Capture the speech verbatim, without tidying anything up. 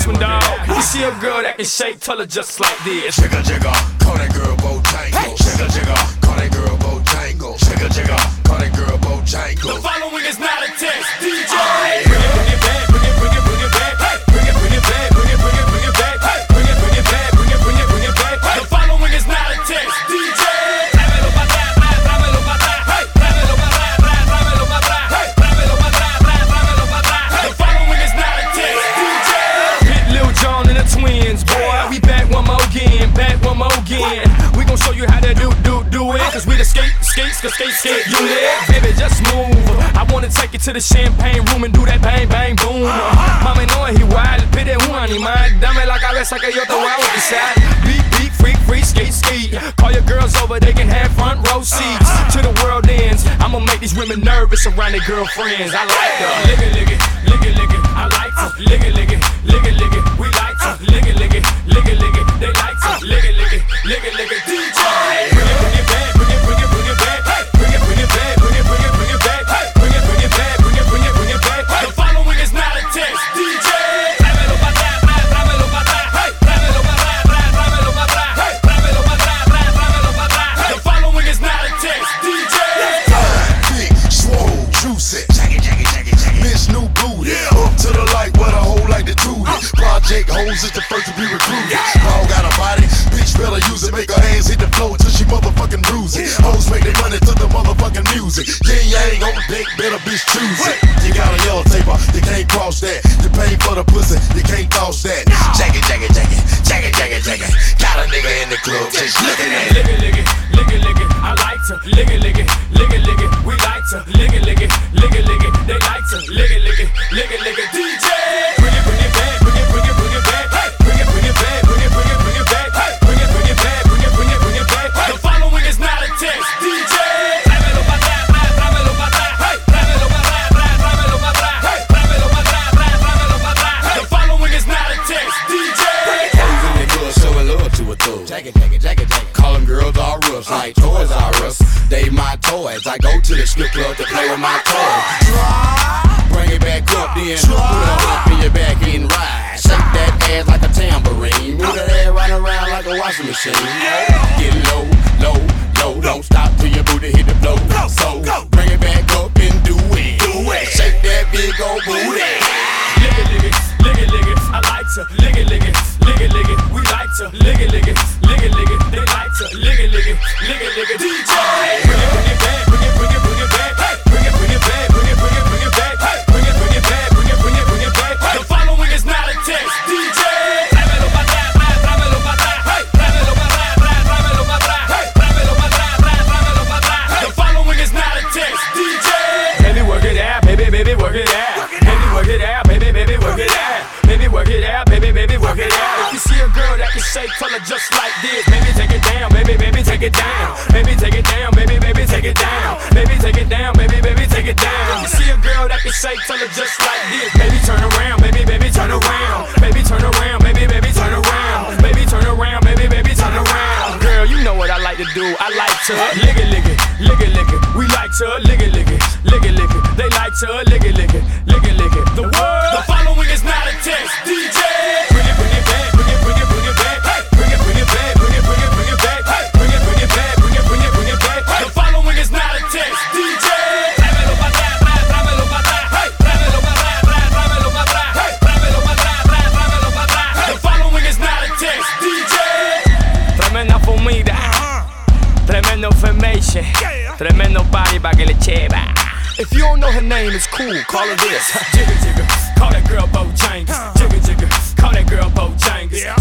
this one, dawg. You see a girl that can shake, tell her just like this. Jigga jigga, call that girl Bojangle. Jigga jigga, call that girl Bojangle. Jigga jigga, call that girl Bojangle. The following is not a test, D J. Bring it, bring it back, bring it, bring it, bring it back. Bring it, bring it back, bring it, bring it, bring it back. Bring it, bring it back, bring it, bring it, bring it back. The following is not a test, D J. Tráemelo pa' atrás, tráemelo pa' atrás. Tráemelo pa' atrás, tráemelo pa' atrás. Tráemelo pa' atrás, tráemelo pa' atrás. The following is not a test, D J. Hit Lil Jon and the twins, boy. We back one more again, back one more again. We gon' show you how to do, do, do it. Cause we the skate, skate, skate, skate, skate unit. Baby, just move. I wanna take you to the champagne room and do that bang, bang, boom. Mami, no es igual, pide un animal. Dame la cabeza que yo te voy a bautizar. Beat, beat, freak, free, skate, skate. Call your girls over, they can have front row seats. To the world ends, I'ma make these women nervous around their girlfriends. I like her. Lick it, lick it, lick it, lick it. I like her. Lick it, lick it, lick it, lick it. We like her. Lick it, lick it, lick it, lick it. They like her. Lick it, lick it, lick it, lick it. D J. Bring it, bring it back, bring it, bring it, bring it back. Bring it, bring it back, bring it, bring it, bring it back. Bring it, bring it back, bring it, bring it, bring it back. The following is not a test, D J. Tráemelo pa' atrás, tráemelo pa' atrás. Tráemelo pa' atrás, tráemelo pa' atrás. Tráemelo pa' atrás, tráemelo pa' atrás. The following is not a test, D J. Big, swole, juicy. Jaggy, jaggy, jaggy, jaggy. Miss new booty. Up to the light, what a hoe like to do it. Project Hoes is the first to be recruited. Dog got a body, bitch better use it. Make her hands hit the floor till she motherfucking bruise it. Hoes make their money to the motherfucking music. Yin yang on deck, better bitch choose it. You got a yellow taper, you can't cross that. You pay for the pussy, you can't toss that. Jaggy, jaggy, jaggy, jaggy, jaggy, jaggy. Got a nigga in the club just looking at it. Lick it, lick it, lick it, lick it. I like to lick it, lick it, lick it, lick it. We like to lick it, lick it, lick it, lick it. They like to lick it, lick it, lick it, lick it. D J. Bring it, bring it back, bring it, bring it, bring it back. Bring it, bring it back, bring it, bring it, bring it back. Bring it, bring it back, bring it, bring it, bring it back. The following is not a test, D J. Tráemelo pa' atrás, tráemelo pa' atrás. Tráemelo pa' atrás, tráemelo pa' atrás. Tráemelo pa' atrás, tráemelo pa' atrás. The following is not a test, D J. Hoes in the club showing love to a thug. Jaggy, jaggy, jaggy, jaggy. Call them girls all rough, like Toys R Us. They my toys. I go to the strip club to play with my toys. Bring it back up, then put a hump in your back and ride. Shake that ass like a tambourine. Move that ass right around like a washing machine. Get low, low, low. Don't stop till your booty hit the floor. So bring it back up and do it. Shake that big old booty. Lick it, lick it, lick it, lick it. I like to lick it, lick it, lick it, lick it. We like to lick it, lick it, lick it, lick it. They like to lick it, lick it, lick it, lick it. D J. Bring it, bring it back, bring it, bring it, bring it back. Bring it, bring it back, bring it, bring it, bring it back. Bring it, bring it back, bring it, bring it, bring it back. The following is not a test, D J. Tráemelo pa' atrás, tráemelo pa' atrás. Tráemelo pa' atrás, tráemelo pa' atrás. Tráemelo pa' atrás, tráemelo pa' atrás. The following is not a test, D J. Baby, work it out, baby, baby, work it out. Baby, work it out, baby, baby, work it out. Baby, work it out, baby, baby, work it out. If you see a girl that can shake, tell her just like this. Baby, take it down, baby, baby, take it down. Baby, take it down, baby, baby, take it down. Baby, take it down, baby, baby, take it down. If you see a girl that can shake, tell her just like this. Baby, turn around, baby, baby, turn around. Baby, turn around, baby, baby, turn around. Baby, turn around, baby, baby, turn around. Girl, you know what I like to do. I like to lick it, lick it, lick it, lick it. We like to lick it, lick it, lick it, lick it. They like to lick it, lick it, lick it, lick it. The word, the following is not a test, D J. Bring it, bring it back, bring it, bring it, bring it back. Bring it, bring it back, bring it, bring it, bring it back. Bring it, bring it back, bring it, bring it, bring it back. The following is not a test, D J. Tráemelo pa' atrás, tráemelo pa' atrás. Tráemelo pa' atrás, tráemelo pa' atrás. Tráemelo pa' atrás, tráemelo pa' atrás. The following is not a test, D J. Tremenda comida, tremendo information, tremendo body pa' que le cheva. If you don't know her name, it's cool, call her this. Jigga jigga, call that girl Bojangle. Jigga jigga, call that girl Bojangle.